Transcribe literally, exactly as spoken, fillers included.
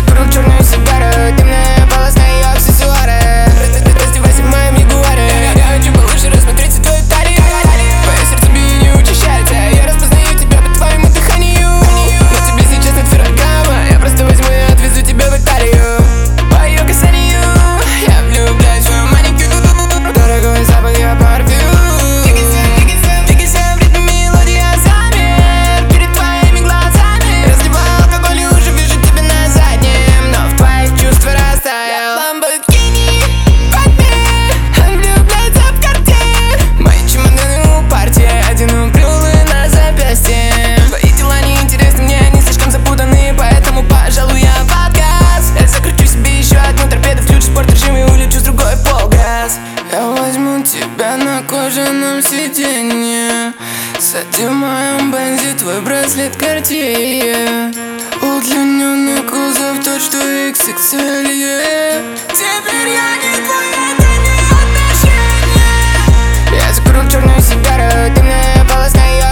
закурю черную сигару, дымная полоска и аксессуары. Раздевайся в моем ягуаре. Я хочу получше рассмотреть всю твою талию. Твое сердце биение учащается, я распознаю тебя по твоему дыханию. Но тебе сейчас нет феррагама, я просто возьму и отвезу тебя в Италию. По ее касанию я влюбляюсь в свою маленькую. Дорогой запах ее парфюм. Двигайся в ритме мелодии, а замер перед твоими глазами. Разливаю алкоголь и уже вижу тебя на заднем, но в твоих чувства растаял. Ламборгини, Батмен, он влюбляется в Картер. Мои чемоданы у партии, один укрыл и на запястье. Твои дела не интересны мне, они слишком запутанные, поэтому, пожалуй, я в отказ. Я закручу себе еще одну торпеду, включу спорт-режим и улечу с другой в полгаз. Я возьму тебя на кожаном сиденье, садим в моем бензе твой браслет Cartier. Удлиненный кузов, тот, что икс икс эль. Теперь я не твой, это не отношения. Я закурю черную сигару, дымная полоска и